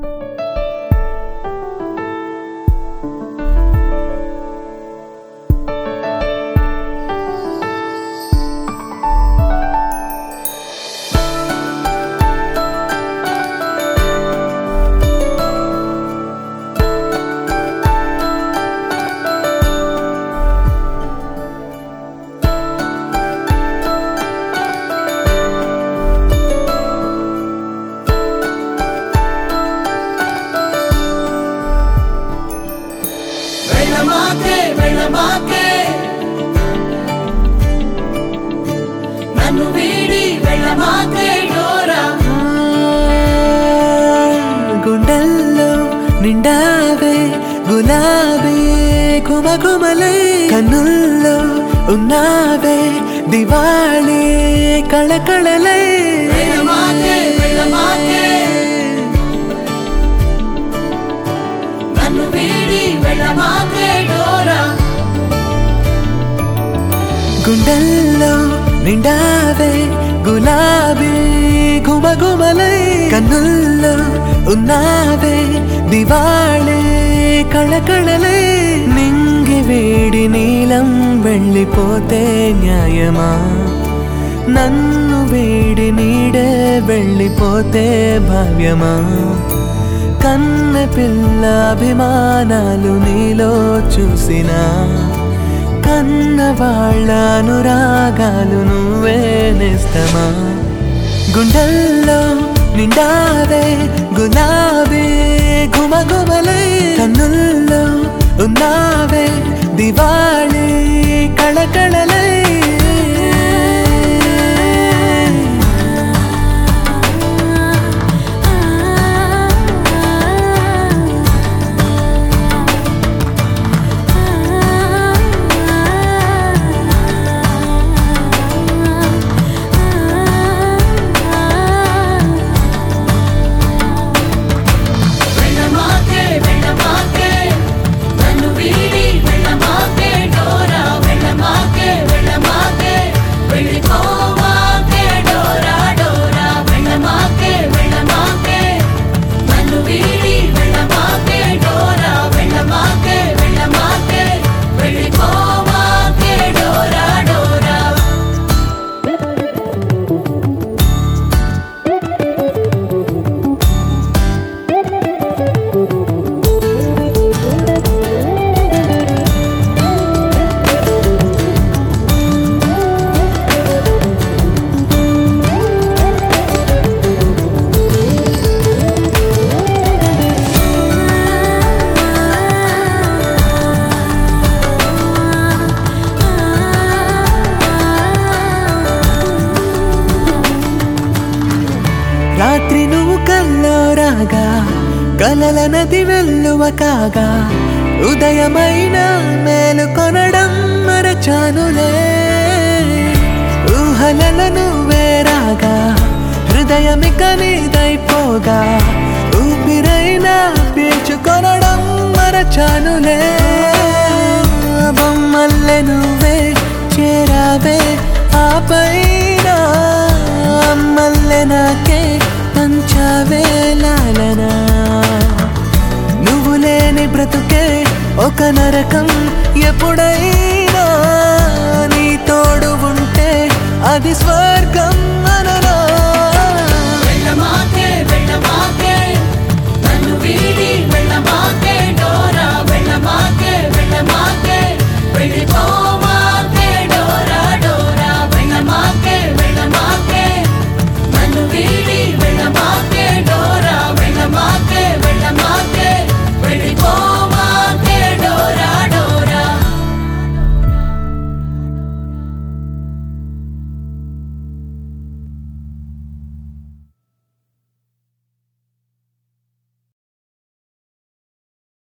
నన్ను వీడి వెళ్ళమాకే డోరా గుండెల్లో నిండావే గులాబీ కుమకుమలై కన్నుల్లో ఉన్నావే దివాళీ కళకళలై వెళ్ళమాకే నన్ను వీడి వెళ్ళమాకే డోరా గుండెల్లో నిండావే గులాబీ గుమగుమలై కన్నుల్లో ఉన్నావే దివాళీ కళకళలై నింగి వేడి నీలం వెళ్ళిపోతే న్యాయమా నన్ను వేడి నీడే వెళ్ళిపోతే భావ్యమా కన్నె పిల్ల అభిమానాలు నీలో చూసినా కన్న వాళ్ళ అనురాగాలు నువ్వే నేస్తమా గుండెల్లో నిండావే గులాబీ గుమగుమలై కన్నుల్లో ఉన్నావే దివాళీ కళకళలై రాత్రి నువ్వు కల్లో రాగా కలల నది వెల్లువ కాగా ఉదయమైన మేలుకొనడం మరచానులే ఊహలలో నువ్వే రాగా హృదయమిక నీదైపోగా ఊపిరైనా పీల్చుకొనడం మరచానులే బొమ్మల్లె నువ్వే చేరావే ఆపైన అమ్మల్లె నాకే పంచావే లాలనా నువ్వు లేని బ్రతుకే ఒక నరకం ఎప్పుడైనా నీ తోడు ఉంటే అది స్వర్గం అననా వెళ్ళమాకే నన్ను వీడి వెళ్ళమాకే డోరా వెళ్ళమాకే వెళ్ళిపోమాకే డోరా వెళ్ళమాకే నన్ను వీడి వెళ్ళమాకే డోరా వెళ్ళమాకే వెళ్ళిపో